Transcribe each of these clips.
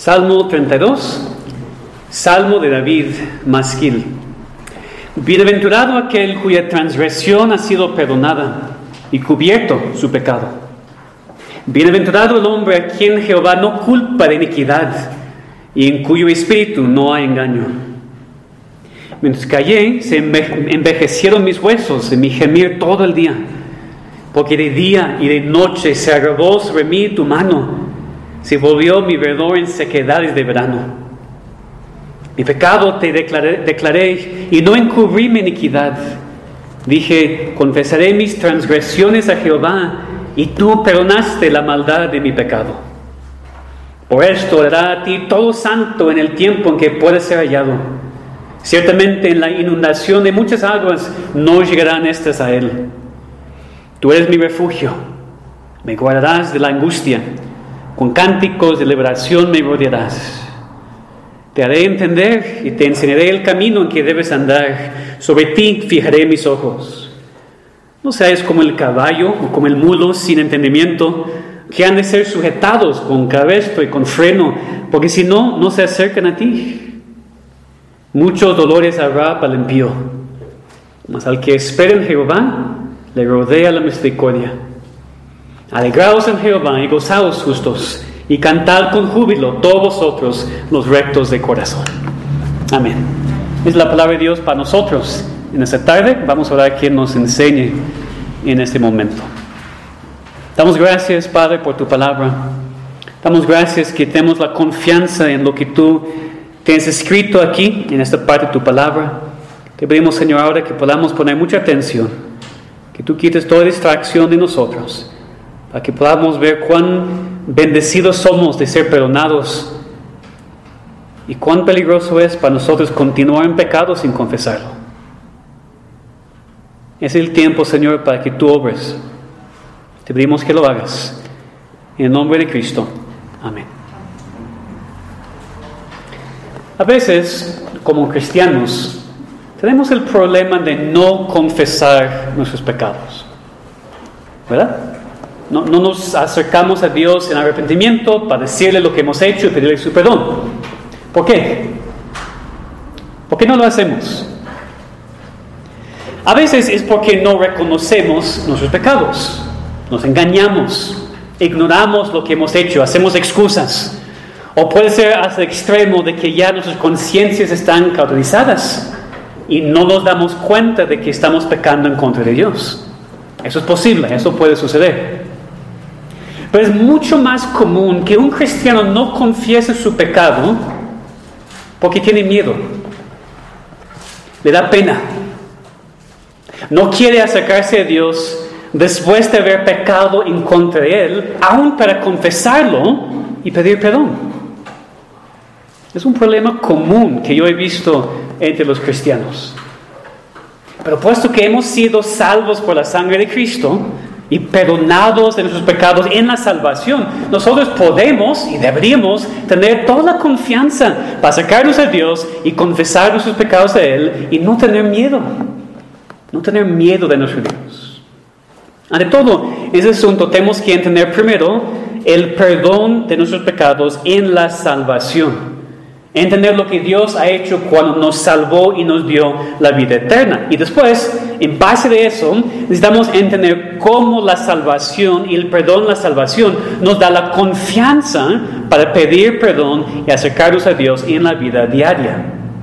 Salmo 32, Salmo de David, Masquil. Bienaventurado aquel cuya transgresión ha sido perdonada y cubierto su pecado. Bienaventurado el hombre a quien Jehová no culpa de iniquidad y en cuyo espíritu no hay engaño. Mientras callé, se envejecieron mis huesos en mi gemir todo el día, porque de día y de noche se agravó sobre mí tu mano, se volvió mi verdor en sequedades de verano. Mi pecado te declaré y no encubrí mi iniquidad. Dije, confesaré mis transgresiones a Jehová, y tú perdonaste la maldad de mi pecado. Por esto hará a ti todo santo en el tiempo en que puede ser hallado. Ciertamente en la inundación de muchas aguas no llegarán estas a él. Tú eres mi refugio, me guardarás de la angustia, con cánticos de liberación me rodearás. Te haré entender y te enseñaré el camino en que debes andar. Sobre ti fijaré mis ojos. No seas como el caballo o como el mulo sin entendimiento, que han de ser sujetados con cabestro y con freno, porque si no, no se acercan a ti. Muchos dolores habrá para el impío, mas al que espera en Jehová, le rodea la misericordia. Alegraos en Jehová y gozaos justos, y cantad con júbilo todos vosotros los rectos de corazón. Amén. Es la palabra de Dios para nosotros. En esta tarde vamos a orar a quien nos enseñe en este momento. Damos gracias, Padre, por tu palabra. Damos gracias que tenemos la confianza en lo que tú te has escrito aquí, en esta parte de tu palabra. Te pedimos, Señor, ahora que podamos poner mucha atención, que tú quites toda distracción de nosotros, para que podamos ver cuán bendecidos somos de ser perdonados y cuán peligroso es para nosotros continuar en pecado sin confesarlo. Es el tiempo, Señor, para que tú obres. Te pedimos que lo hagas. En el nombre de Cristo. Amén. A veces, como cristianos, tenemos el problema de no confesar nuestros pecados, ¿verdad? No nos acercamos a Dios en arrepentimiento para decirle lo que hemos hecho y pedirle su perdón. ¿Por qué? ¿Por qué no lo hacemos? A veces es porque no reconocemos nuestros pecados. Nos engañamos, ignoramos lo que hemos hecho, hacemos excusas. O puede ser hasta el extremo de que ya nuestras conciencias están cauterizadas y no nos damos cuenta de que estamos pecando en contra de Dios. Eso es posible, eso puede suceder. Pero es mucho más común que un cristiano no confiese su pecado porque tiene miedo, le da pena, no quiere acercarse a Dios después de haber pecado en contra de Él, aún para confesarlo y pedir perdón. Es un problema común que yo he visto entre los cristianos. Pero puesto que hemos sido salvos por la sangre de Cristo y perdonados de nuestros pecados en la salvación, nosotros podemos y deberíamos tener toda la confianza para acercarnos a Dios y confesar nuestros pecados a Él y no tener miedo. No tener miedo de nuestro Dios. Ante todo, en ese asunto tenemos que entender primero el perdón de nuestros pecados en la salvación. Entender lo que Dios ha hecho cuando nos salvó y nos dio la vida eterna. Y después, en base de eso, necesitamos entender cómo la salvación y el perdón de la salvación nos da la confianza para pedir perdón y acercarnos a Dios en la vida diaria.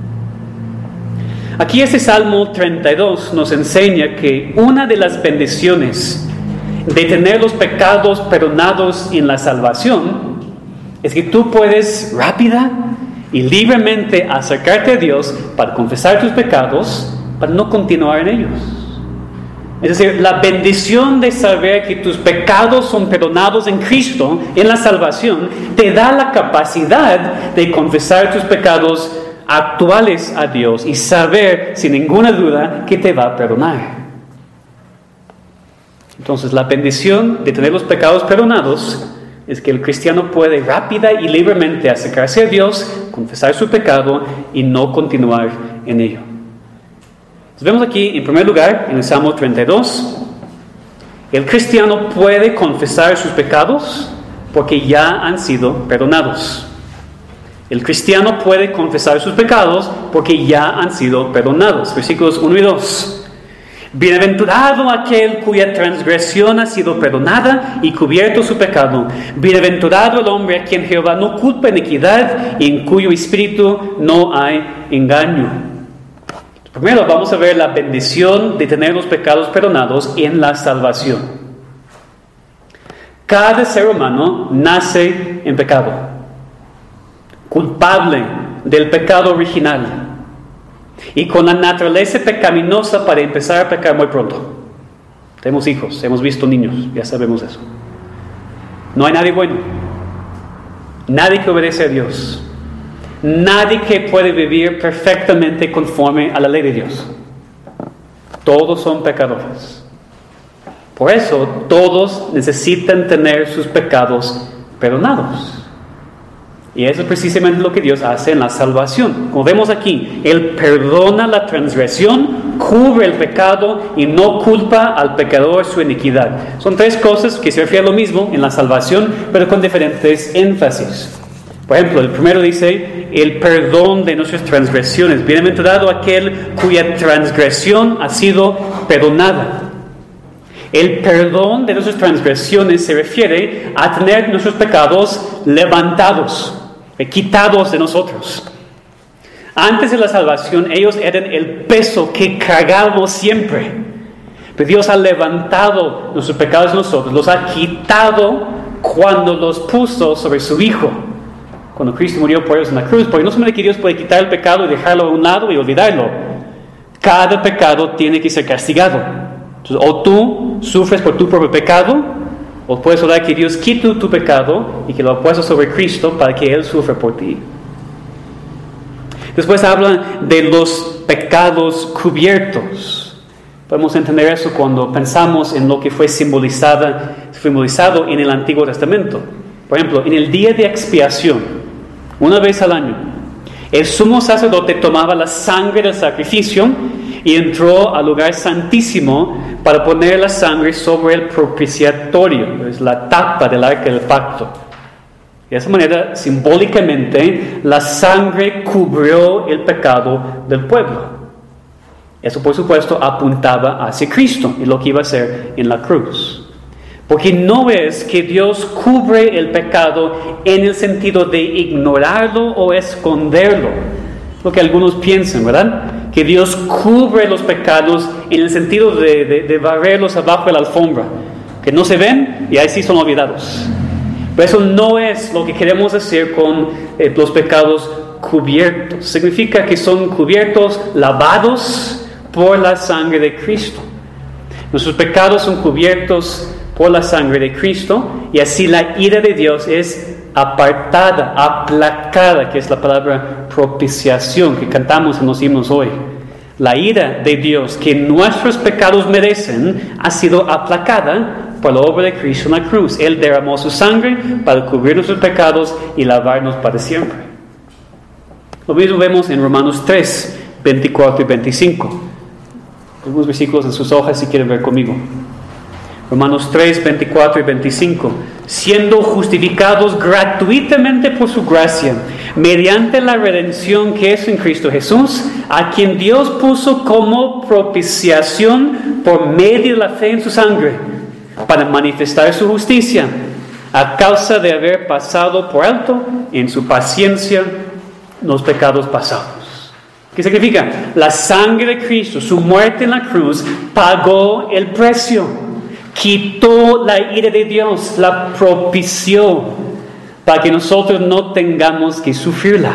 Aquí este Salmo 32 nos enseña que una de las bendiciones de tener los pecados perdonados en la salvación es que tú puedes rápida y libremente acercarte a Dios para confesar tus pecados, para no continuar en ellos. Es decir, la bendición de saber que tus pecados son perdonados en Cristo, en la salvación, te da la capacidad de confesar tus pecados actuales a Dios y saber sin ninguna duda que te va a perdonar. Entonces, la bendición de tener los pecados perdonados es que el cristiano puede rápida y libremente acercarse a Dios, confesar su pecado y no continuar en ello. Entonces vemos aquí, en primer lugar, en el Salmo 32, el cristiano puede confesar sus pecados porque ya han sido perdonados. El cristiano puede confesar sus pecados porque ya han sido perdonados. Versículos 1 y 2. Bienaventurado aquel cuya transgresión ha sido perdonada y cubierto su pecado. Bienaventurado el hombre a quien Jehová no culpa iniquidad y en cuyo espíritu no hay engaño. Primero vamos a ver la bendición de tener los pecados perdonados en la salvación. Cada ser humano nace en pecado, culpable del pecado original. Y con la naturaleza pecaminosa para empezar a pecar muy pronto. Tenemos hijos, hemos visto niños, ya sabemos eso. No hay nadie bueno. Nadie que obedece a Dios. Nadie que puede vivir perfectamente conforme a la ley de Dios. Todos son pecadores. Por eso todos necesitan tener sus pecados perdonados. Y eso es precisamente lo que Dios hace en la salvación. Como vemos aquí, Él perdona la transgresión, cubre el pecado y no culpa al pecador su iniquidad. Son tres cosas que se refieren a lo mismo en la salvación, pero con diferentes énfasis. Por ejemplo, el primero dice, el perdón de nuestras transgresiones. Bienaventurado aquel cuya transgresión ha sido perdonada. El perdón de nuestras transgresiones se refiere a tener nuestros pecados levantados, quitados de nosotros. Antes de la salvación, ellos eran el peso que cargábamos siempre. Pero Dios ha levantado nuestros pecados de nosotros, los ha quitado cuando los puso sobre su Hijo. Cuando Cristo murió por ellos en la cruz, porque no solamente que Dios puede quitar el pecado y dejarlo a un lado y olvidarlo. Cada pecado tiene que ser castigado. Entonces, o tú sufres por tu propio pecado, o puedes orar que Dios quite tu pecado y que lo ha puesto sobre Cristo para que Él sufra por ti. Después habla de los pecados cubiertos. Podemos entender eso cuando pensamos en lo que fue simbolizado en el Antiguo Testamento. Por ejemplo, en el día de expiación, una vez al año, el sumo sacerdote tomaba la sangre del sacrificio y entró al lugar santísimo para poner la sangre sobre el propiciatorio, es la tapa del arca del pacto. De esa manera, simbólicamente, la sangre cubrió el pecado del pueblo. Eso, por supuesto, apuntaba hacia Cristo y lo que iba a hacer en la cruz. Porque no es que Dios cubre el pecado en el sentido de ignorarlo o esconderlo. Lo que algunos piensan, ¿verdad? Que Dios cubre los pecados en el sentido de barrerlos abajo de la alfombra. Que no se ven y ahí sí son olvidados. Pero eso no es lo que queremos hacer con los pecados cubiertos. Significa que son cubiertos, lavados por la sangre de Cristo. Nuestros pecados son cubiertos por la sangre de Cristo y así la ira de Dios es apartada, aplacada, que es la palabra propiciación que cantamos en los himnos hoy. La ira de Dios que nuestros pecados merecen ha sido aplacada por la obra de Cristo en la cruz. Él derramó su sangre para cubrir nuestros pecados y lavarnos para siempre. Lo mismo vemos en Romanos 3, 24 y 25. Algunos versículos en sus hojas si quieren ver conmigo. Romanos 3, 24 y 25. Siendo justificados gratuitamente por su gracia, mediante la redención que es en Cristo Jesús, a quien Dios puso como propiciación por medio de la fe en su sangre, para manifestar su justicia, a causa de haber pasado por alto en su paciencia los pecados pasados. ¿Qué significa? La sangre de Cristo, su muerte en la cruz, pagó el precio. Quitó la ira de Dios, la propició, para que nosotros no tengamos que sufrirla.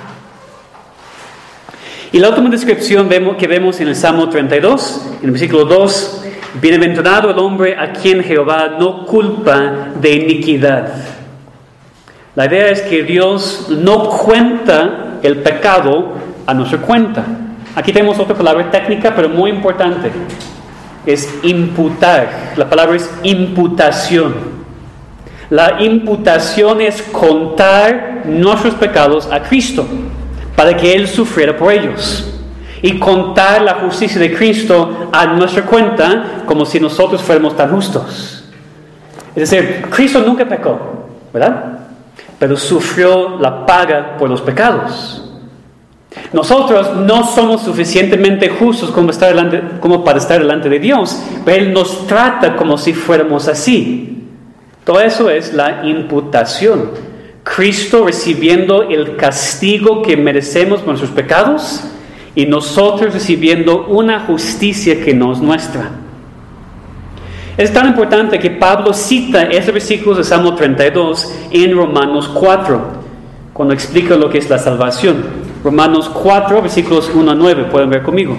Y la última descripción que vemos en el Salmo 32, en el versículo 2, bienaventurado el hombre a quien Jehová no culpa de iniquidad. La idea es que Dios no cuenta el pecado a nuestra cuenta. Aquí tenemos otra palabra técnica, pero muy importante. Es imputar. La palabra es imputación. La imputación es contar nuestros pecados a Cristo para que Él sufriera por ellos. Y contar la justicia de Cristo a nuestra cuenta como si nosotros fuéramos tan justos. Es decir, Cristo nunca pecó, ¿verdad? pero sufrió la paga por los pecados. Nosotros no somos suficientemente justos como para estar delante de Dios, pero Él nos trata como si fuéramos así. Todo eso es la imputación. Cristo recibiendo el castigo que merecemos por nuestros pecados y nosotros recibiendo una justicia que no es nuestra. Es tan importante que Pablo cita estos versículos de Salmo 32 en Romanos 4, cuando explica lo que es la salvación. Romanos 4, versículos 1 a 9, pueden ver conmigo.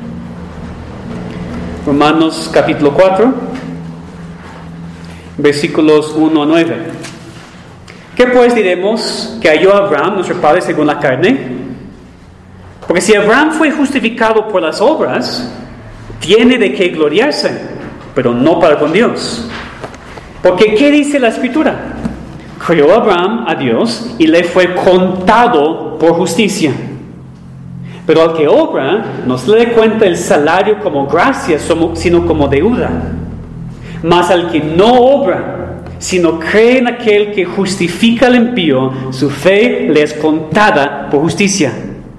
Romanos capítulo 4, versículos 1 a 9. ¿Qué pues diremos que halló Abraham, nuestro padre según la carne? Porque si Abraham fue justificado por las obras, tiene de qué gloriarse, pero no para con Dios. Porque ¿qué dice la Escritura? Creyó Abraham a Dios y le fue contado por justicia. Pero al que obra, no se le cuenta el salario como gracia, sino como deuda. Mas al que no obra, sino cree en aquel que justifica al impío, su fe le es contada por justicia.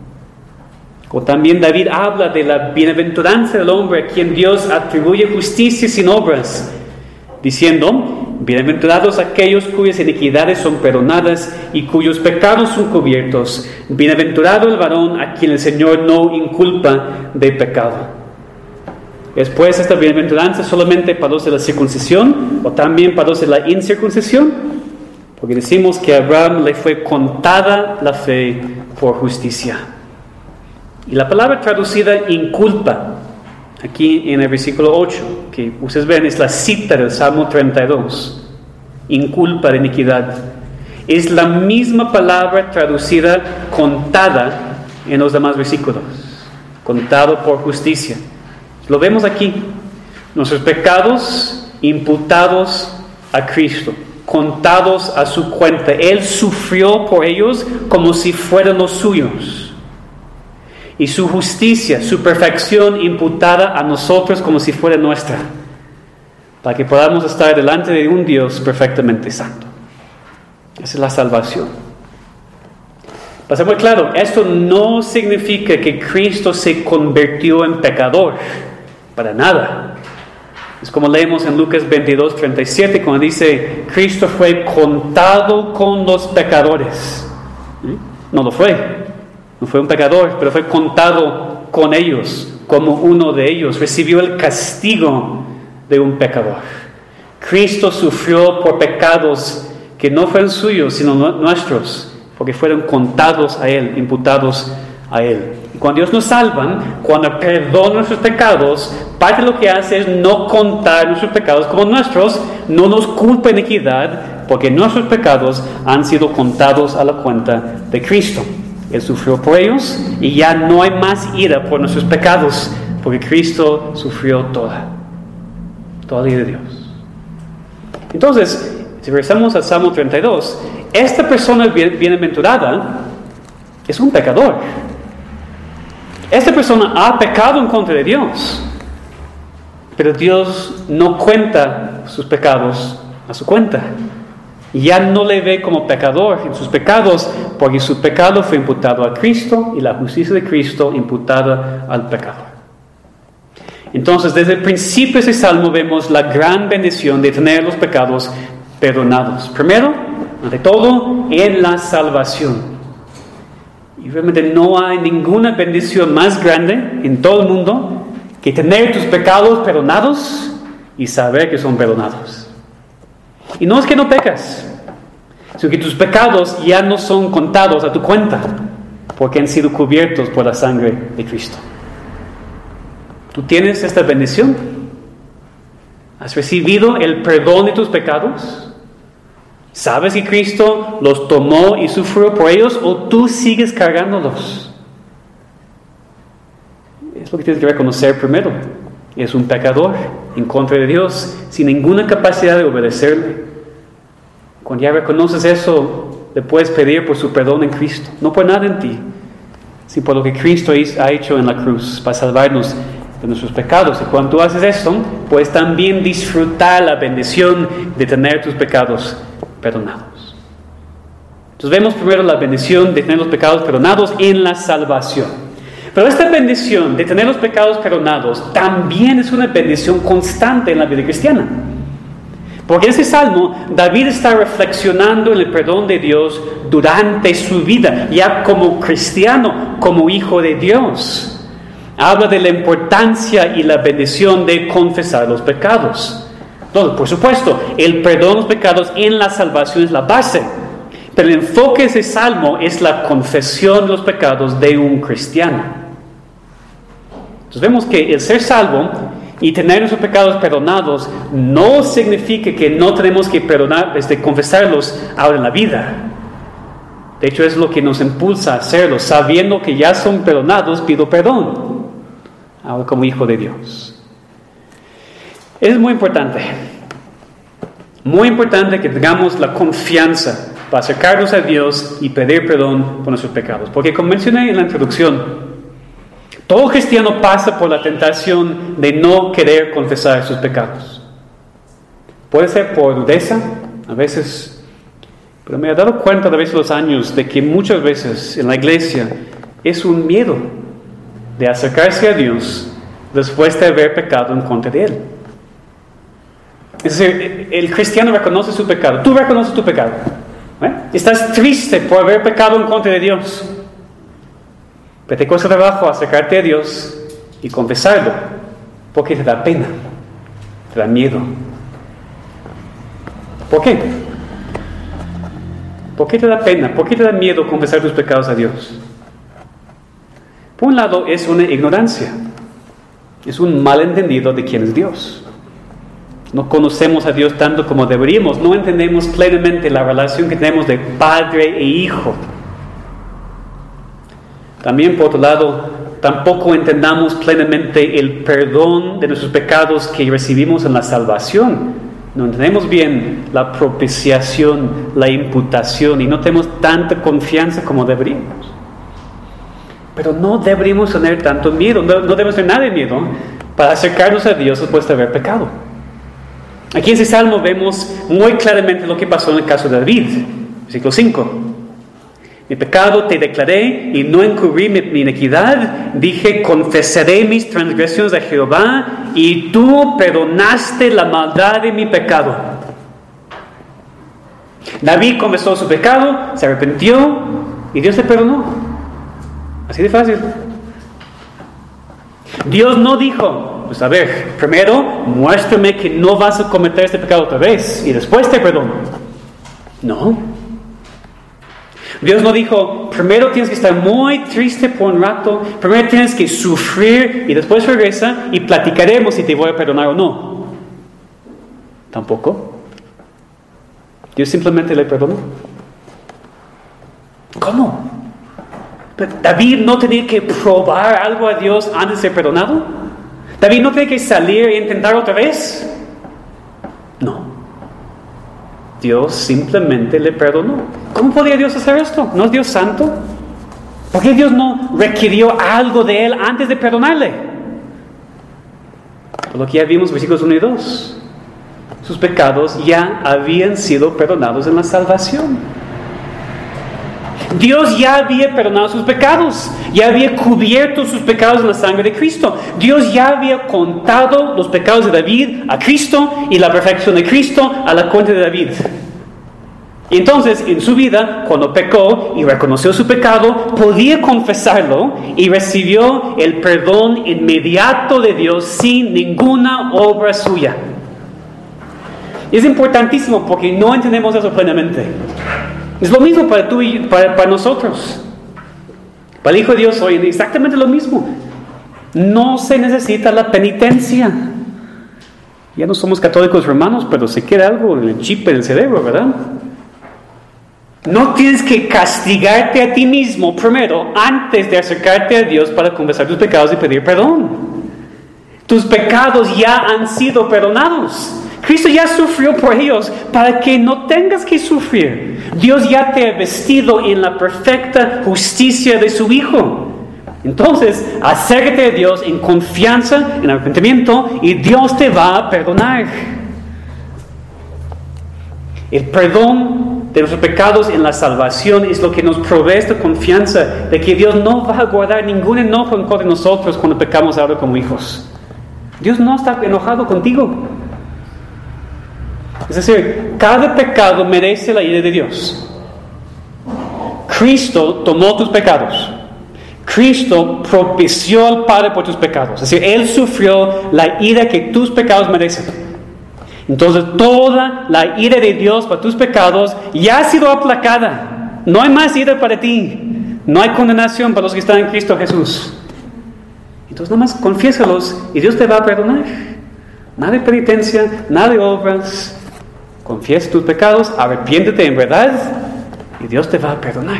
O también David habla de la bienaventuranza del hombre a quien Dios atribuye justicia sin obras, diciendo: bienaventurados aquellos cuyas iniquidades son perdonadas y cuyos pecados son cubiertos. Bienaventurado el varón a quien el Señor no inculpa de pecado. Después, esta bienaventuranza solamente para los de la circuncisión o también para los de la incircuncisión, porque decimos que a Abraham le fue contada la fe por justicia. Y la palabra traducida inculpa, aquí en el versículo 8, que ustedes ven, es la cita del Salmo 32. Inculpa de iniquidad. Es la misma palabra traducida contada en los demás versículos. Contado por justicia. Lo vemos aquí. Nuestros pecados imputados a Cristo. Contados a su cuenta. Él sufrió por ellos como si fueran los suyos. Y su justicia, su perfección imputada a nosotros como si fuera nuestra, para que podamos estar delante de un Dios perfectamente santo. Esa es la salvación. Para ser muy claro, esto no significa que Cristo se convirtió en pecador, para nada. Es como leemos en Lucas 22:37, cuando dice: Cristo fue contado con los pecadores. No lo fue. No fue un pecador, pero fue contado con ellos, como uno de ellos. Recibió el castigo de un pecador. Cristo sufrió por pecados que no fueron suyos, sino nuestros, porque fueron contados a Él, imputados a Él. Y cuando Dios nos salva, cuando perdona nuestros pecados, parte de lo que hace es no contar nuestros pecados como nuestros, no nos culpa en iniquidad, porque nuestros pecados han sido contados a la cuenta de Cristo. Él sufrió por ellos y ya no hay más ira por nuestros pecados, porque Cristo sufrió toda la ira de Dios. Entonces, si regresamos al Salmo 32, esta persona bienaventurada es un pecador. Esta persona ha pecado en contra de Dios, pero Dios no cuenta sus pecados a su cuenta. Ya no le ve como pecador en sus pecados, porque su pecado fue imputado a Cristo y la justicia de Cristo imputada al pecador. Entonces, desde el principio de este salmo vemos la gran bendición de tener los pecados perdonados. Primero, ante todo, en la salvación. Y realmente no hay ninguna bendición más grande en todo el mundo que tener tus pecados perdonados y saber que son perdonados. Y no es que no pecas, sino que tus pecados ya no son contados a tu cuenta, porque han sido cubiertos por la sangre de Cristo. ¿Tú tienes esta bendición? ¿Has recibido el perdón de tus pecados? ¿Sabes que Cristo los tomó y sufrió por ellos, o tú sigues cargándolos? Es lo que tienes que reconocer primero. Es un pecador en contra de Dios, sin ninguna capacidad de obedecerle. Cuando ya reconoces eso, le puedes pedir por su perdón en Cristo. No por nada en ti, sino por lo que Cristo ha hecho en la cruz para salvarnos de nuestros pecados. Y cuando tú haces esto, puedes también disfrutar la bendición de tener tus pecados perdonados. Entonces vemos primero la bendición de tener los pecados perdonados en la salvación. Pero esta bendición de tener los pecados perdonados también es una bendición constante en la vida cristiana. Porque en ese salmo, David está reflexionando en el perdón de Dios durante su vida, ya como cristiano, como hijo de Dios. Habla de la importancia y la bendición de confesar los pecados. Entonces, por supuesto, el perdón de los pecados en la salvación es la base. Pero el enfoque de ese salmo es la confesión de los pecados de un cristiano. Entonces vemos que el ser salvo y tener nuestros pecados perdonados no significa que no tenemos que confesarlos ahora en la vida. De hecho, es lo que nos impulsa a hacerlo. Sabiendo que ya son perdonados, pido perdón ahora como hijo de Dios. Es muy importante que tengamos la confianza para acercarnos a Dios y pedir perdón por nuestros pecados. Porque como mencioné en la introducción, todo cristiano pasa por la tentación de no querer confesar sus pecados. Puede ser por dureza, a veces, pero me he dado cuenta a través de los años de que muchas veces en la iglesia es un miedo de acercarse a Dios después de haber pecado en contra de Él. Es decir, el cristiano reconoce su pecado, tú reconoces tu pecado. Estás triste por haber pecado en contra de Dios. Pero te cuesta trabajo acercarte a Dios y confesarlo, porque te da pena, te da miedo. ¿Por qué? ¿Por qué te da pena? ¿Por qué te da miedo confesar tus pecados a Dios? Por un lado, es una ignorancia, es un malentendido de quién es Dios. No conocemos a Dios tanto como deberíamos, no entendemos plenamente la relación que tenemos de padre e hijo. También, por otro lado, tampoco entendamos plenamente el perdón de nuestros pecados que recibimos en la salvación. No entendemos bien la propiciación, la imputación, y no tenemos tanta confianza como deberíamos. Pero no deberíamos tener tanto miedo, no debemos tener nada de miedo para acercarnos a Dios después de haber pecado. Aquí en ese salmo vemos muy claramente lo que pasó en el caso de David. Versículo 5. Mi pecado te declaré y no encubrí mi iniquidad. Dije, confesaré mis transgresiones a Jehová y tú perdonaste la maldad de mi pecado. David confesó su pecado, se arrepintió y Dios le perdonó. Así de fácil. Dios no dijo, pues a ver, primero muéstrame que no vas a cometer este pecado otra vez y después te perdono. No. Dios no dijo, primero tienes que estar muy triste por un rato, primero tienes que sufrir y después regresa y platicaremos si te voy a perdonar o no. Tampoco. Dios simplemente le perdonó. ¿Cómo? ¿David no tenía que probar algo a Dios antes de ser perdonado? ¿David no tenía que salir e intentar otra vez? No. Dios simplemente le perdonó. ¿Cómo podía Dios hacer esto? ¿No es Dios santo? ¿Por qué Dios no requirió algo de él antes de perdonarle? Por lo que ya vimos en versículos 1 y 2. Sus pecados ya habían sido perdonados en la salvación. Dios ya había perdonado sus pecados, ya había cubierto sus pecados en la sangre de Cristo. Dios ya había contado los pecados de David a Cristo y la perfección de Cristo a la cuenta de David. Y entonces, en su vida, cuando pecó y reconoció su pecado, podía confesarlo y recibió el perdón inmediato de Dios sin ninguna obra suya. Es importantísimo porque no entendemos eso plenamente. Es lo mismo para tú y para nosotros. Para el Hijo de Dios hoy, exactamente lo mismo. No se necesita la penitencia. Ya no somos católicos romanos, pero se queda algo en el chip del cerebro, ¿verdad? No tienes que castigarte a ti mismo primero antes de acercarte a Dios para confesar tus pecados y pedir perdón. Tus pecados ya han sido perdonados. Cristo ya sufrió por ellos para que no tengas que sufrir. Dios ya te ha vestido en la perfecta justicia de su Hijo. Entonces, acércate a Dios en confianza, en arrepentimiento, y Dios te va a perdonar. El perdón de nuestros pecados en la salvación es lo que nos provee esta confianza de que Dios no va a guardar ningún enojo en contra de nosotros cuando pecamos ahora como hijos. Dios no está enojado contigo. Es decir, cada pecado merece la ira de Dios. Cristo tomó tus pecados. Cristo propició al Padre por tus pecados. Es decir, Él sufrió la ira que tus pecados merecen. Entonces, toda la ira de Dios para tus pecados ya ha sido aplacada. No hay más ira para ti. No hay condenación para los que están en Cristo Jesús. Entonces, nada más confiésalos y Dios te va a perdonar. Nada de penitencia, nada de obras. Confiesa tus pecados, arrepiéntete en verdad y Dios te va a perdonar.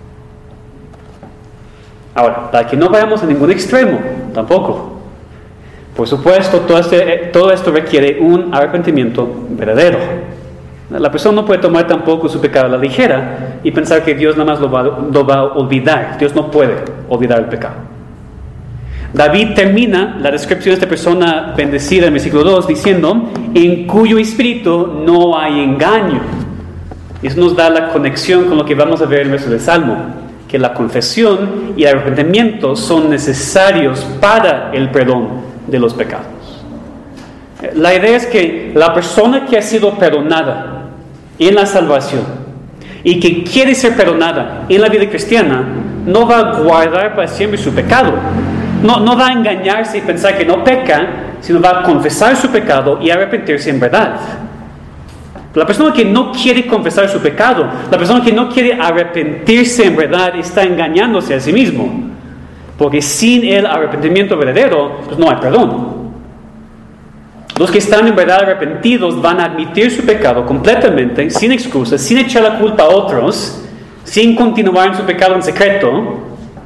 Ahora, para que no vayamos a ningún extremo, tampoco. Por supuesto, todo esto requiere un arrepentimiento verdadero. La persona no puede tomar tampoco su pecado a la ligera y pensar que Dios nada más lo va a olvidar. Dios no puede olvidar el pecado. David termina la descripción de esta persona bendecida en versículo 2 diciendo, en cuyo espíritu no hay engaño. Y eso nos da la conexión con lo que vamos a ver en el resto del Salmo, que la confesión y el arrepentimiento son necesarios para el perdón de los pecados. La idea es que la persona que ha sido perdonada en la salvación y que quiere ser perdonada en la vida cristiana no va a guardar para siempre su pecado. No va a engañarse y pensar que no peca, sino va a confesar su pecado y arrepentirse en verdad. La persona que no quiere confesar su pecado, la persona que no quiere arrepentirse en verdad, está engañándose a sí mismo. Porque sin el arrepentimiento verdadero, pues no hay perdón. Los que están en verdad arrepentidos van a admitir su pecado completamente, sin excusas, sin echar la culpa a otros, sin continuar en su pecado en secreto.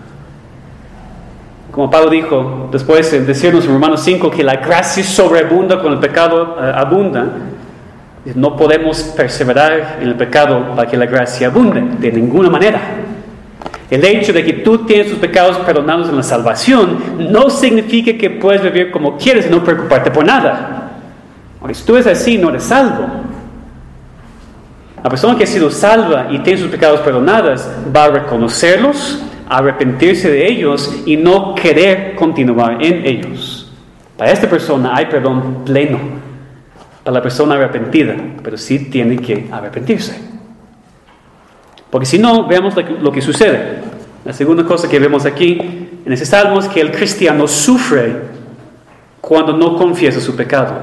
Como Pablo dijo después de decirnos en Romanos 5 que la gracia sobreabunda cuando el pecado abunda. No podemos perseverar en el pecado para que la gracia abunde, de ninguna manera. El hecho de que tú tienes tus pecados perdonados en la salvación no significa que puedes vivir como quieres y no preocuparte por nada. Porque si tú eres así, no eres salvo. La persona que ha sido salva y tiene sus pecados perdonados va a reconocerlos, a arrepentirse de ellos y no querer continuar en ellos. Para esta persona hay perdón pleno. Para la persona arrepentida, pero sí tiene que arrepentirse. Porque si no, veamos lo que sucede. La segunda cosa que vemos aquí en ese salmo es que el cristiano sufre cuando no confiesa su pecado.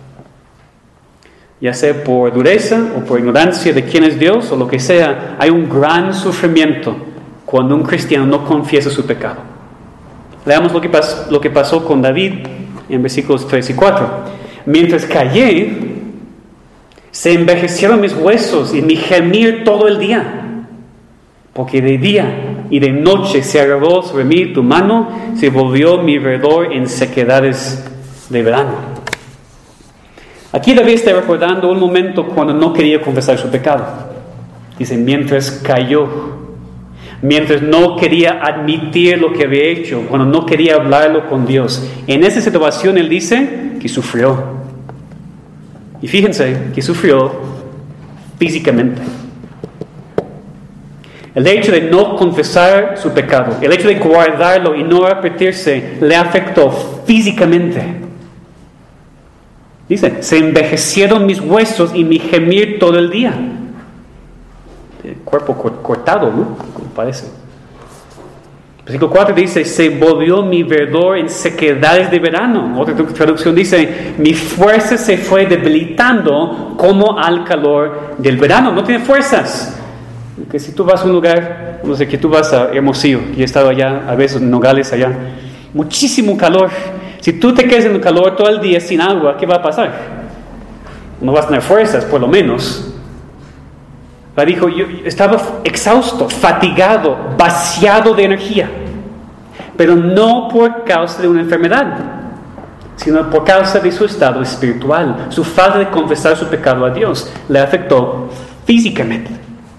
Ya sea por dureza o por ignorancia de quién es Dios o lo que sea, hay un gran sufrimiento cuando un cristiano no confiesa su pecado. Leamos lo que pasó con David en versículos 3 y 4. Mientras callé, se envejecieron mis huesos y mi gemir todo el día. Porque de día y de noche se agravó sobre mí tu mano, se volvió mi verdor en sequedades de verano. Aquí David está recordando un momento cuando no quería confesar su pecado. Dice, mientras cayó, mientras no quería admitir lo que había hecho, cuando no quería hablarlo con Dios. En esa situación él dice que sufrió. Y fíjense que sufrió físicamente. El hecho de no confesar su pecado, el hecho de guardarlo y no arrepentirse, le afectó físicamente. Dice, se envejecieron mis huesos y mi gemir todo el día. El cuerpo cortado, ¿no? Como parece. Versículo 4 dice, se volvió mi verdor en sequedades de verano. Otra traducción dice, mi fuerza se fue debilitando como al calor del verano. No tiene fuerzas. Que si tú vas a un lugar, no sé, que tú vas a Hermosillo, y he estado allá, a veces en Nogales allá, muchísimo calor. Si tú te quedas en el calor todo el día sin agua, ¿qué va a pasar? No vas a tener fuerzas, por lo menos. Dijo, yo estaba exhausto, fatigado, vaciado de energía, pero no por causa de una enfermedad, sino por causa de su estado espiritual. Su falta de confesar su pecado a Dios le afectó físicamente.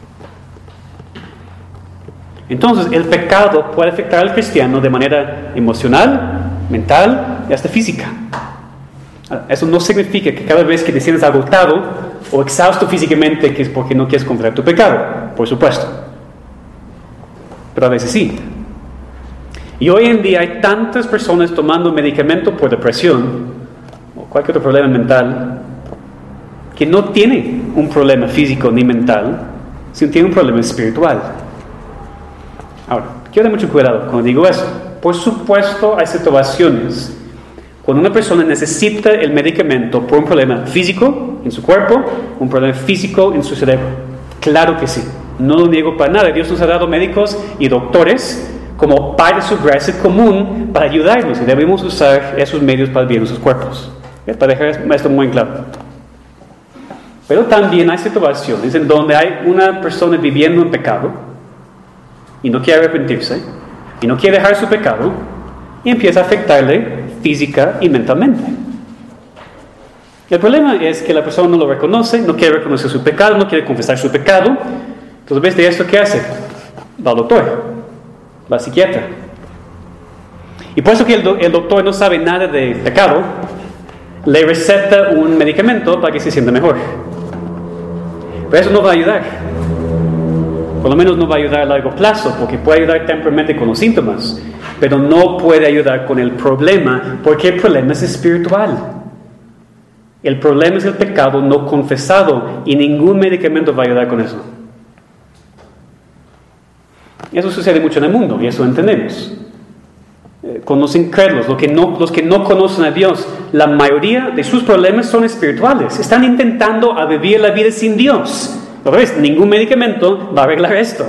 Entonces, el pecado puede afectar al cristiano de manera emocional, mental y hasta física. Eso no significa que cada vez que te sientes agotado, o exhausto físicamente, que es porque no quieres confesar tu pecado, por supuesto. Pero a veces sí. Y hoy en día hay tantas personas tomando medicamento por depresión o cualquier otro problema mental que no tienen un problema físico ni mental, sino tienen un problema espiritual. Ahora, quiero tener mucho cuidado cuando digo eso. Por supuesto, hay situaciones cuando una persona necesita el medicamento por un problema físico en su cuerpo, un problema físico en su cerebro. Claro que sí. No lo niego para nada. Dios nos ha dado médicos y doctores como parte de su gracia común para ayudarnos, y debemos usar esos medios para el bien de sus cuerpos. Para dejar esto muy claro. Pero también hay situaciones en donde hay una persona viviendo en pecado y no quiere arrepentirse y no quiere dejar su pecado y empieza a afectarle física y mentalmente. El problema es que la persona no lo reconoce, no quiere reconocer su pecado, no quiere confesar su pecado. Entonces, ¿ves de esto qué hace? Va al doctor, va al psiquiatra. Y por eso que el doctor no sabe nada de pecado, le receta un medicamento para que se sienta mejor. Pero eso no va a ayudar. Por lo menos no va a ayudar a largo plazo, porque puede ayudar temporalmente con los síntomas, pero no puede ayudar con el problema, porque el problema es espiritual. El problema es el pecado no confesado, y ningún medicamento va a ayudar con eso. Eso sucede mucho en el mundo, y eso lo entendemos. Con los incrédulos, los que no conocen a Dios, la mayoría de sus problemas son espirituales. Están intentando a vivir la vida sin Dios. ¿Lo ves? Ningún medicamento va a arreglar esto.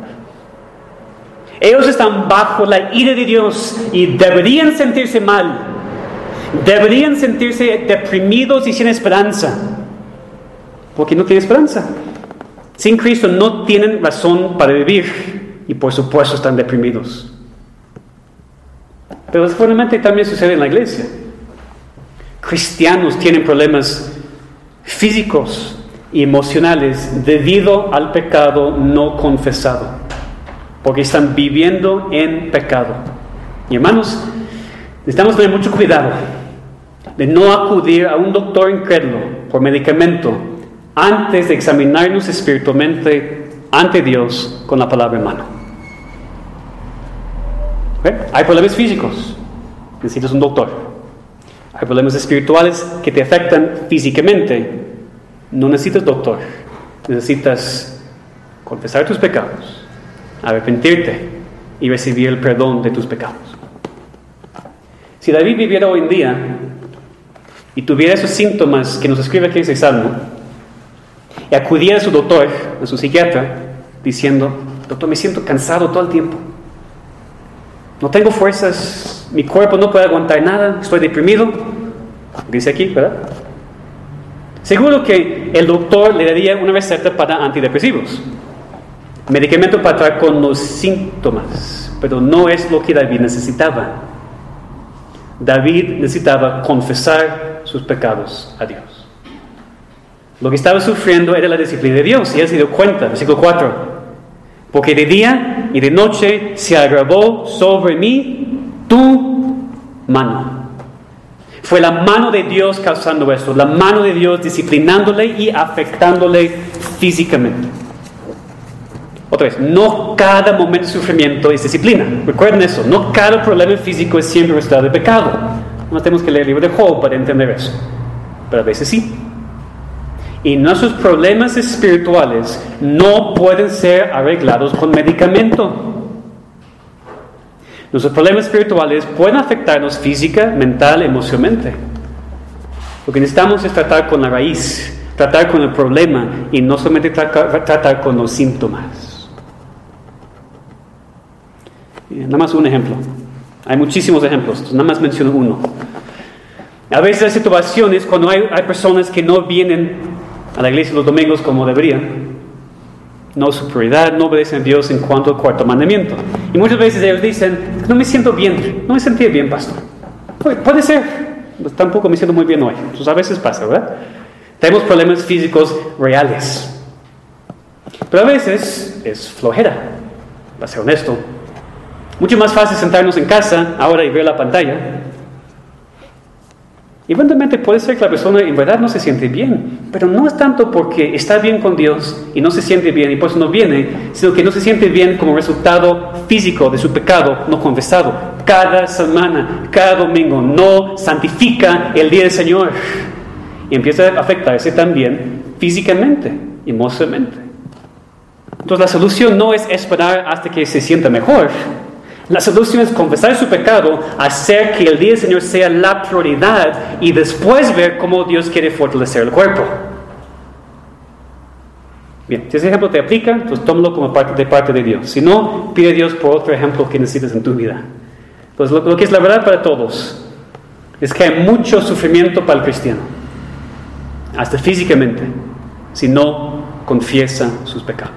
Ellos están bajo la ira de Dios y deberían sentirse mal. Deberían sentirse deprimidos y sin esperanza. Porque no tienen esperanza. Sin Cristo no tienen razón para vivir. Y por supuesto están deprimidos. Pero seguramente también sucede en la iglesia. Cristianos tienen problemas físicos y emocionales debido al pecado no confesado, porque están viviendo en pecado. Y hermanos, necesitamos tener mucho cuidado de no acudir a un doctor incrédulo por medicamento antes de examinarnos espiritualmente ante Dios con la palabra en mano. Hay problemas físicos, necesitas un doctor. Hay problemas espirituales que te afectan físicamente, no necesitas doctor. Necesitas confesar tus pecados, arrepentirte y recibir el perdón de tus pecados. Si David viviera hoy en día y tuviera esos síntomas que nos escribe aquí en ese salmo, y acudiera a su doctor, a su psiquiatra, diciendo: doctor, me siento cansado todo el tiempo. No tengo fuerzas, mi cuerpo no puede aguantar nada, estoy deprimido. Dice aquí, ¿verdad? Seguro que el doctor le daría una receta para antidepresivos, medicamento para tratar con los síntomas, pero no es lo que David necesitaba. David necesitaba confesar sus pecados a Dios. Lo que estaba sufriendo era la disciplina de Dios, y él se dio cuenta, versículo 4. Porque de día y de noche se agravó sobre mí tu mano. Fue la mano de Dios causando esto, la mano de Dios disciplinándole y afectándole físicamente. Otra vez, no cada momento de sufrimiento es disciplina. Recuerden eso, no cada problema físico es siempre resultado de pecado. No tenemos que leer el libro de Job para entender eso, pero a veces sí. Y nuestros problemas espirituales no pueden ser arreglados con medicamento. Nuestros problemas espirituales pueden afectarnos física, mental, emocionalmente. Lo que necesitamos es tratar con la raíz, tratar con el problema y no solamente tratar con los síntomas. Nada más un ejemplo. Hay muchísimos ejemplos, nada más menciono uno. A veces hay situaciones cuando hay personas que no vienen a la iglesia los domingos como deberían. No su prioridad, no obedecen a Dios en cuanto al cuarto mandamiento. Y muchas veces ellos dicen: no me siento bien, no me sentí bien, pastor. Puede ser, pues tampoco me siento muy bien hoy. Entonces a veces pasa, ¿verdad? Tenemos problemas físicos reales. Pero a veces es flojera, para ser honesto. Mucho más fácil sentarnos en casa ahora y ver la pantalla. Eventualmente puede ser que la persona en verdad no se siente bien, pero no es tanto porque está bien con Dios y no se siente bien y por eso no viene, sino que no se siente bien como resultado físico de su pecado no confesado. Cada semana, cada domingo, no santifica el día del Señor y empieza a afectarse también físicamente, emocionalmente. Entonces la solución no es esperar hasta que se sienta mejor. La solución es confesar su pecado, hacer que el día del Señor sea la prioridad y después ver cómo Dios quiere fortalecer el cuerpo. Bien, si ese ejemplo te aplica, entonces tómalo como parte de Dios. Si no, pide a Dios por otro ejemplo que necesites en tu vida. Entonces lo que es la verdad para todos es que hay mucho sufrimiento para el cristiano, hasta físicamente, si no confiesa sus pecados.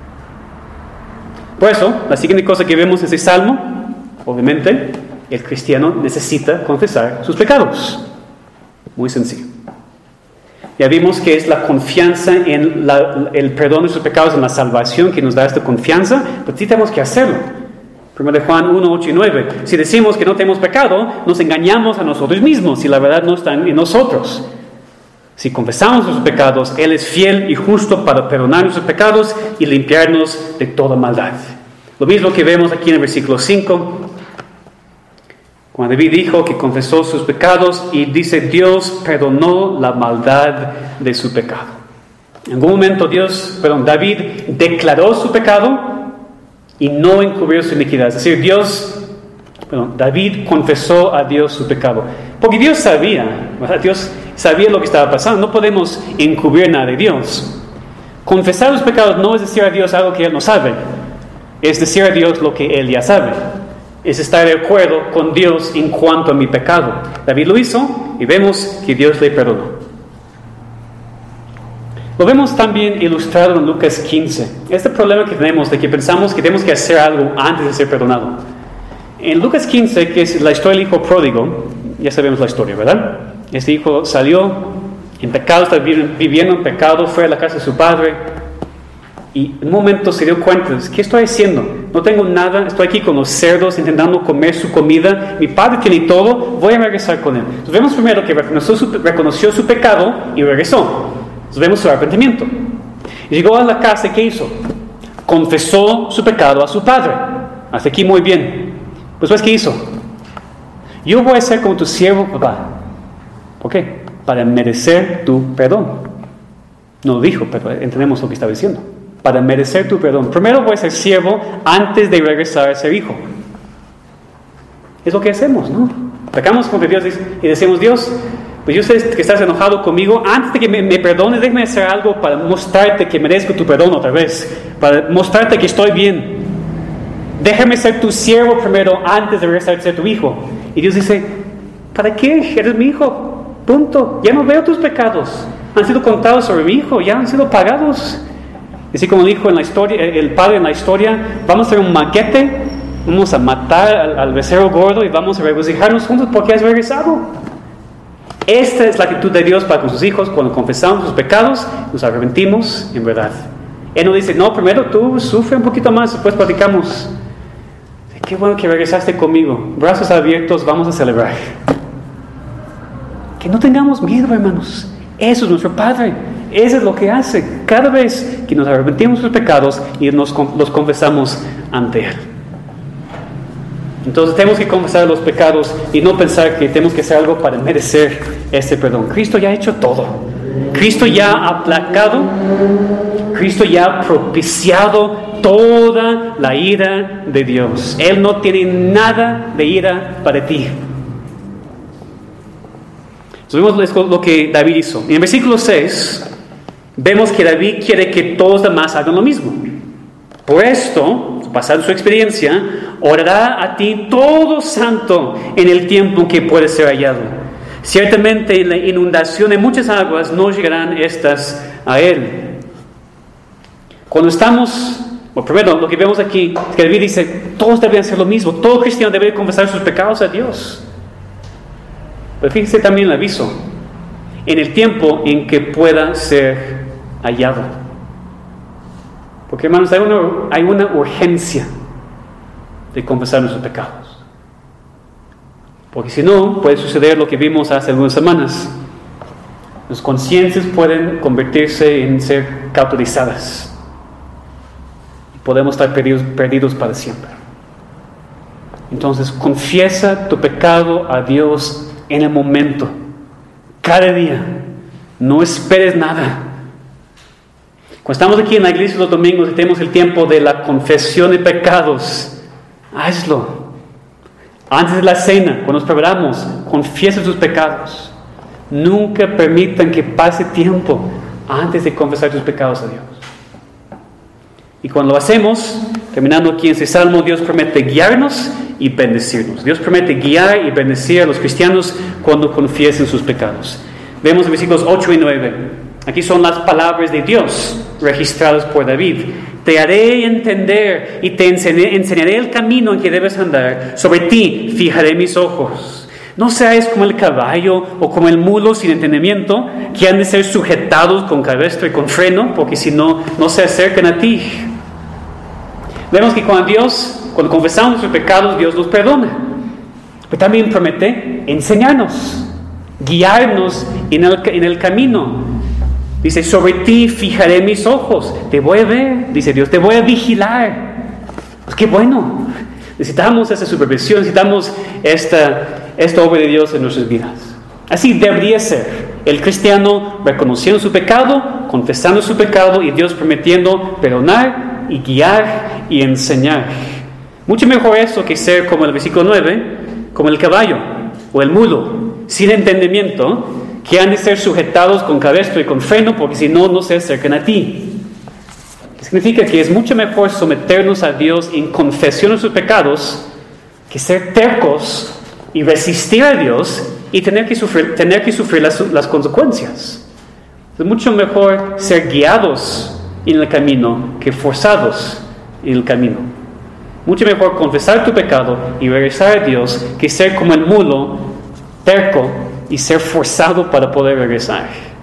Por eso, la siguiente cosa que vemos en este salmo, obviamente, el cristiano necesita confesar sus pecados. Muy sencillo. Ya vimos que es la confianza en el perdón de sus pecados, en la salvación que nos da esta confianza, pero sí tenemos que hacerlo. 1 Juan 1, 8 y 9. Si decimos que no tenemos pecado, nos engañamos a nosotros mismos y la verdad no está en nosotros. Si confesamos nuestros pecados, Él es fiel y justo para perdonar nuestros pecados y limpiarnos de toda maldad. Lo mismo que vemos aquí en el versículo 5, cuando David dijo que confesó sus pecados y dice, Dios perdonó la maldad de su pecado. En algún momento David declaró su pecado y no encubrió su iniquidad. Es decir, David confesó a Dios su pecado. Porque Dios sabía, ¿verdad? Dios sabía lo que estaba pasando. No podemos encubrir nada de Dios. Confesar los pecados no es decir a Dios algo que Él no sabe. Es decir a Dios lo que Él ya sabe. Es estar de acuerdo con Dios en cuanto a mi pecado. David lo hizo y vemos que Dios le perdonó. Lo vemos también ilustrado en Lucas 15. Este problema que tenemos de que pensamos que tenemos que hacer algo antes de ser perdonado. En Lucas 15, que es la historia del hijo pródigo, ya sabemos la historia, ¿verdad? Este hijo salió en pecado, estaba viviendo en pecado, fue a la casa de su padre y en un momento se dio cuenta, ¿qué estoy haciendo? No tengo nada, estoy aquí con los cerdos intentando comer su comida, mi padre tiene todo, voy a regresar con él. Entonces vemos primero que reconoció su pecado y regresó. Entonces vemos su arrepentimiento. Y llegó a la casa y ¿qué hizo? Confesó su pecado a su padre. Hasta aquí muy bien. Pues ¿qué hizo? Yo voy a ser como tu siervo, papá. ¿Por qué? Para merecer tu perdón. No lo dijo, pero entendemos lo que estaba diciendo. Para merecer tu perdón. Primero voy a ser siervo antes de regresar a ser hijo. Es lo que hacemos, ¿no? Pecamos contra Dios y decimos, Dios, pues yo sé que estás enojado conmigo. Antes de que me perdones, déjame hacer algo para mostrarte que merezco tu perdón otra vez. Para mostrarte que estoy bien. Déjame ser tu siervo primero antes de regresar a ser tu hijo. Y Dios dice, ¿para qué? Eres mi hijo. Punto. Ya no veo tus pecados. Han sido contados sobre mi hijo. Ya han sido pagados. Así como dijo en la historia, el padre en la historia, vamos a hacer un banquete, vamos a matar al becerro gordo y vamos a regocijarnos juntos porque has regresado. Esta es la actitud de Dios para con sus hijos. Cuando confesamos sus pecados, nos arrepentimos en verdad. Él no dice, no, primero tú sufre un poquito más, después platicamos. Qué bueno que regresaste conmigo. Brazos abiertos, vamos a celebrar. Que no tengamos miedo, hermanos. Eso es nuestro Padre. Eso es lo que hace. Cada vez que nos arrepentimos de sus pecados y los confesamos ante Él. Entonces tenemos que confesar los pecados y no pensar que tenemos que hacer algo para merecer este perdón. Cristo ya ha hecho todo. Cristo ya ha aplacado. Cristo ya ha propiciado toda la ira de Dios. Él no tiene nada de ira para ti. Entonces vemos lo que David hizo. En el versículo 6 vemos que David quiere que todos los demás hagan lo mismo. Por esto, basado en su experiencia, orará a ti todo santo en el tiempo que puede ser hallado. Ciertamente en la inundación de muchas aguas no llegarán estas a él. Cuando estamos, primero lo que vemos aquí es que David dice, todos deben hacer lo mismo, todo cristiano debe confesar sus pecados a Dios. Pero fíjense también el aviso, en el tiempo en que pueda ser hallado. Porque hermanos, hay una urgencia de confesar nuestros pecados. Porque si no, puede suceder lo que vimos hace algunas semanas. Las conciencias pueden convertirse en ser cauterizadas. Y podemos estar perdidos para siempre. Entonces, confiesa tu pecado a Dios en el momento. Cada día. No esperes nada. Cuando estamos aquí en la iglesia los domingos y tenemos el tiempo de la confesión de pecados, hazlo. Antes de la cena, cuando nos preparamos, confiesa tus pecados. Nunca permitan que pase tiempo antes de confesar tus pecados a Dios. Y cuando lo hacemos, terminando aquí en este salmo, Dios promete guiarnos y bendecirnos. Dios promete guiar y bendecir a los cristianos cuando confiesen sus pecados. Vemos en versículos 8 y 9. Aquí son las palabras de Dios registradas por David. Te haré entender y te enseñaré el camino en que debes andar. Sobre ti fijaré mis ojos. No seáis como el caballo o como el mulo sin entendimiento, que han de ser sujetados con cabestro y con freno, porque si no, no se acercan a ti. Vemos que cuando confesamos nuestros pecados, Dios nos perdona. Pero también promete enseñarnos, guiarnos en el camino. Dice, sobre ti fijaré mis ojos. Te voy a ver, dice Dios, te voy a vigilar. Pues qué bueno. Necesitamos esa supervisión, necesitamos esta obra de Dios en nuestras vidas. Así debería ser. El cristiano reconociendo su pecado, confesando su pecado y Dios prometiendo perdonar y guiar y enseñar. Mucho mejor eso que ser como el versículo 9, como el caballo o el mulo, sin entendimiento, que han de ser sujetados con cabestro y con freno, porque si no, no se acercan a ti. Significa que es mucho mejor someternos a Dios en confesión de sus pecados que ser tercos y resistir a Dios y tener que sufrir las consecuencias. Es mucho mejor ser guiados en el camino que forzados en el camino. Mucho mejor confesar tu pecado y regresar a Dios que ser como el mulo, terco, y ser forzado para poder regresar.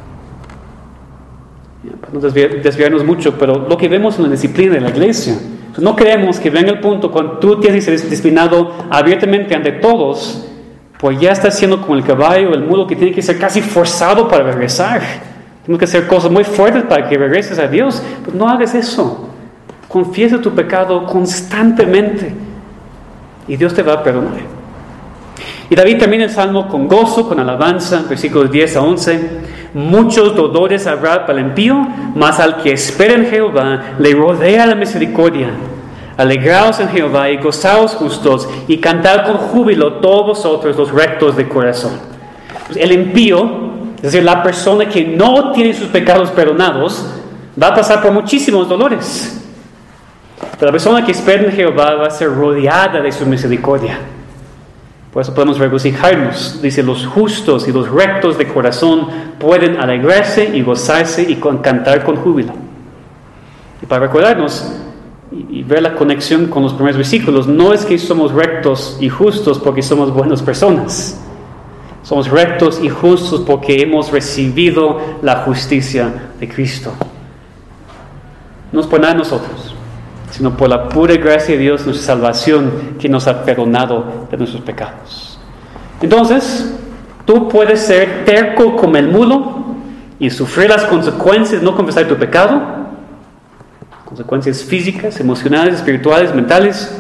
Para no desviarnos mucho, pero lo que vemos en la disciplina de la iglesia, no queremos que venga el punto cuando tú tienes que ser disciplinado abiertamente ante todos, pues ya estás siendo como el caballo, el mulo que tiene que ser casi forzado para regresar. Tenemos que hacer cosas muy fuertes para que regreses a Dios. Pues no hagas eso. Confiesa tu pecado constantemente y Dios te va a perdonar. Y David termina el salmo con gozo, con alabanza, versículos 10 a 11. Muchos dolores habrá para el impío, mas al que espera en Jehová le rodea la misericordia. Alegraos en Jehová y gozaos justos, y cantad con júbilo todos vosotros los rectos de corazón. Pues el impío, es decir, la persona que no tiene sus pecados perdonados, va a pasar por muchísimos dolores. Pero la persona que espera en Jehová va a ser rodeada de su misericordia. Por eso podemos regocijarnos. Dice, los justos y los rectos de corazón pueden alegrarse y gozarse y cantar con júbilo. Y para recordarnos y ver la conexión con los primeros versículos, no es que somos rectos y justos porque somos buenas personas. Somos rectos y justos porque hemos recibido la justicia de Cristo. No es por nada de nosotros, sino por la pura gracia de Dios, nuestra salvación, que nos ha perdonado de nuestros pecados. Entonces, tú puedes ser terco como el mulo y sufrir las consecuencias, no confesar tu pecado, consecuencias físicas, emocionales, espirituales, mentales,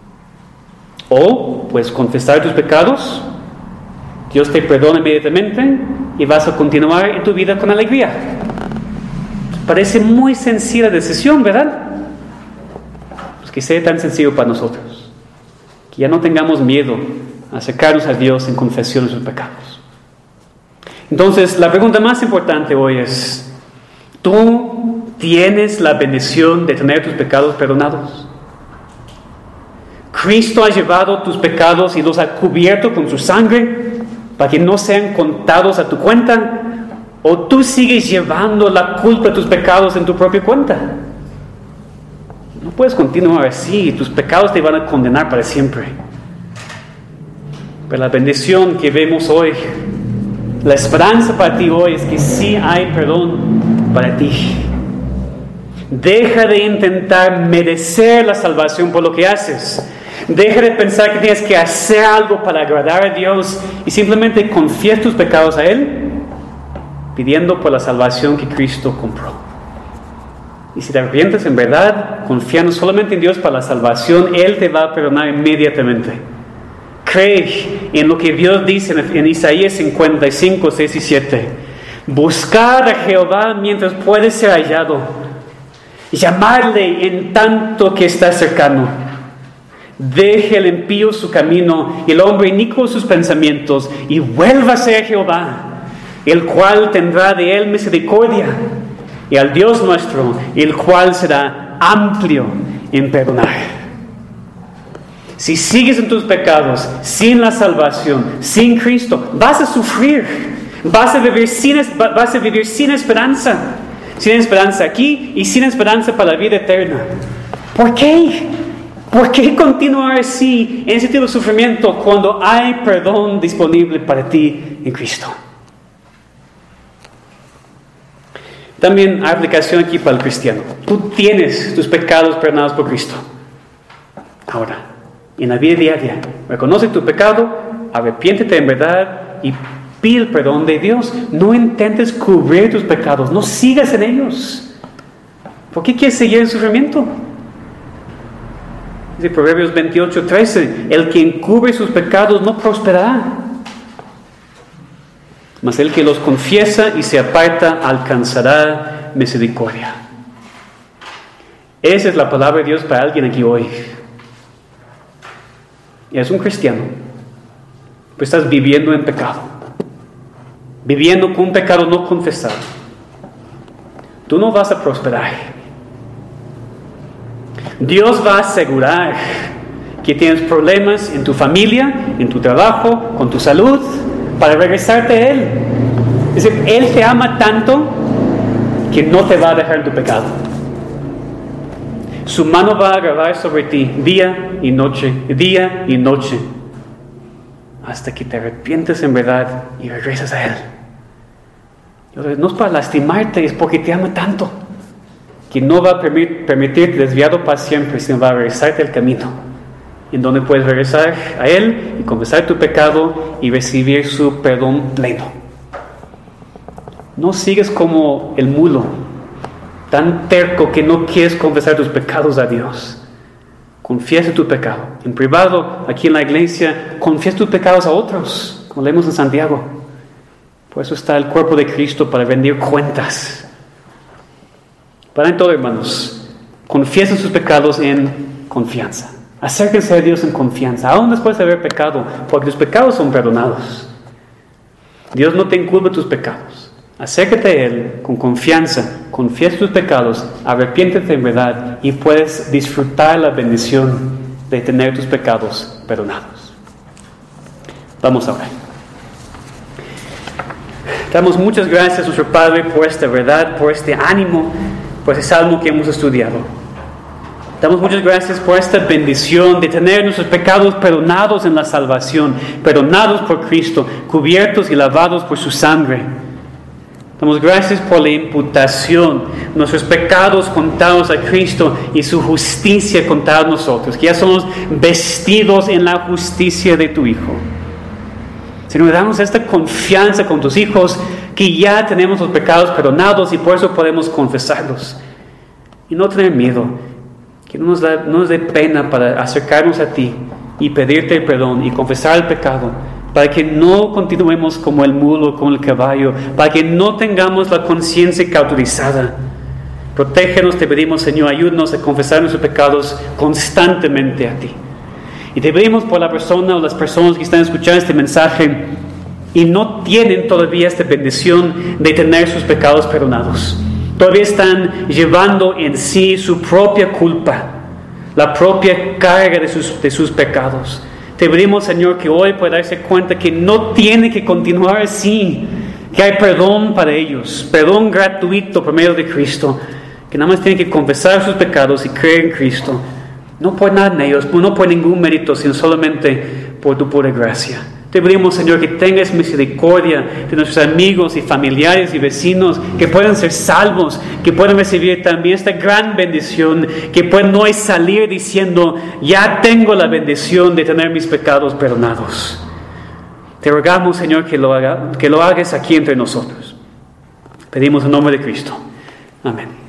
o puedes confesar tus pecados, Dios te perdona inmediatamente y vas a continuar en tu vida con alegría. Parece muy sencilla la decisión, ¿verdad? Que sea tan sencillo para nosotros, que ya no tengamos miedo a acercarnos a Dios en confesión de sus pecados. Entonces, la pregunta más importante hoy es, ¿tú tienes la bendición de tener tus pecados perdonados? ¿Cristo ha llevado tus pecados y los ha cubierto con su sangre para que no sean contados a tu cuenta? ¿O tú sigues llevando la culpa de tus pecados en tu propia cuenta? No puedes continuar así, tus pecados te van a condenar para siempre. Pero la bendición que vemos hoy, la esperanza para ti hoy es que sí hay perdón para ti. Deja de intentar merecer la salvación por lo que haces. Deja de pensar que tienes que hacer algo para agradar a Dios y simplemente confiesa tus pecados a Él, pidiendo por la salvación que Cristo compró. Y si te arrepientes en verdad, confiando solamente en Dios para la salvación, Él te va a perdonar inmediatamente. Cree en lo que Dios dice en Isaías 55, 6 y 7. Buscad a Jehová mientras puede ser hallado. Llamarle en tanto que está cercano. Deje el impío su camino y el hombre inicuo sus pensamientos, y vuélvase a Jehová, el cual tendrá de él misericordia, y al Dios nuestro, el cual será amplio en perdonar. Si sigues en tus pecados, sin la salvación, sin Cristo, vas a sufrir, vas a vivir sin esperanza. Sin esperanza aquí y sin esperanza para la vida eterna. ¿Por qué? ¿Por qué continuar así en ese tipo de sufrimiento cuando hay perdón disponible para ti en Cristo? También hay aplicación aquí para el cristiano. Tú tienes tus pecados perdonados por Cristo. Ahora, en la vida diaria, reconoce tu pecado, arrepiéntete en verdad y pide el perdón de Dios. No intentes cubrir tus pecados. No sigas en ellos. ¿Por qué quieres seguir en sufrimiento? Dice Proverbios 28, 13. El que encubre sus pecados no prosperará, mas el que los confiesa y se aparta alcanzará misericordia. Esa es la palabra de Dios para alguien aquí hoy. Eres un cristiano, pues estás viviendo en pecado, viviendo con un pecado no confesado. Tú no vas a prosperar. Dios va a asegurar que tienes problemas en tu familia, en tu trabajo, con tu salud, para regresarte a Él. Es decir, Él te ama tanto que no te va a dejar en tu pecado. Su mano va a grabar sobre ti día y noche, hasta que te arrepientes en verdad y regresas a Él. No es para lastimarte, es porque te ama tanto que no va a permitirte desviado para siempre, sino va a regresarte al camino en donde puedes regresar a Él y confesar tu pecado y recibir su perdón pleno. No sigues como el mulo, tan terco que no quieres confesar tus pecados a Dios. Confiesa tu pecado. En privado, aquí en la iglesia, confiesa tus pecados a otros, como leemos en Santiago. Por eso está el cuerpo de Cristo, para rendir cuentas. Para en todo, hermanos, confiesen sus pecados en confianza. Acérquense a Dios en confianza, aún después de haber pecado, porque tus pecados son perdonados. Dios no te inculpa tus pecados. Acércate a Él con confianza, confiesa tus pecados, arrepiéntete en verdad y puedes disfrutar la bendición de tener tus pecados perdonados. Vamos a orar. Damos muchas gracias a nuestro Padre por esta verdad, por este ánimo, por ese salmo que hemos estudiado. Damos muchas gracias por esta bendición de tener nuestros pecados perdonados en la salvación, perdonados por Cristo, cubiertos y lavados por su sangre. Damos gracias por la imputación, nuestros pecados contados a Cristo y su justicia contada a nosotros, que ya somos vestidos en la justicia de tu Hijo. Señor, damos esta confianza con tus hijos, que ya tenemos los pecados perdonados y por eso podemos confesarlos. Y no tener miedo, que no nos dé pena para acercarnos a ti y pedirte el perdón y confesar el pecado, para que no continuemos como el mulo, como el caballo, para que no tengamos la conciencia cauterizada. Protégenos, te pedimos, Señor, ayúdanos a confesar nuestros pecados constantemente a ti. Y te pedimos por la persona o las personas que están escuchando este mensaje y no tienen todavía esta bendición de tener sus pecados perdonados. Todavía están llevando en sí su propia culpa, la propia carga de sus pecados. Te pedimos, Señor, que hoy pueda darse cuenta que no tiene que continuar así, que hay perdón para ellos, perdón gratuito por medio de Cristo, que nada más tienen que confesar sus pecados y creer en Cristo. No por nada en ellos, no por ningún mérito, sino solamente por tu pura gracia. Te pedimos, Señor, que tengas misericordia de nuestros amigos y familiares y vecinos, que puedan ser salvos, que puedan recibir también esta gran bendición, que puedan hoy salir diciendo, ya tengo la bendición de tener mis pecados perdonados. Te rogamos, Señor, que lo hagas aquí entre nosotros. Pedimos en nombre de Cristo. Amén.